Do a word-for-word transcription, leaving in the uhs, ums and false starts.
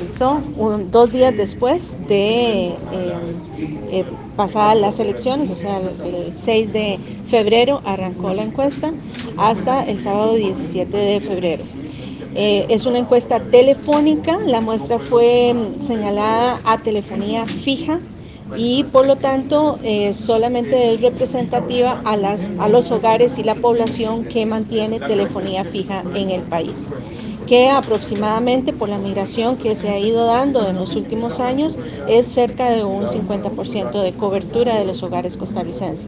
realizó un, dos días después de eh, eh, pasadas las elecciones, o sea, el, el seis de febrero arrancó la encuesta hasta el sábado diecisiete de febrero. Eh, es una encuesta telefónica, la muestra fue señalada a telefonía fija y por lo tanto eh, solamente es representativa a, las, a los hogares y la población que mantiene telefonía fija en el país, que aproximadamente por la migración que se ha ido dando en los últimos años es cerca de un cincuenta por ciento de cobertura de los hogares costarricenses.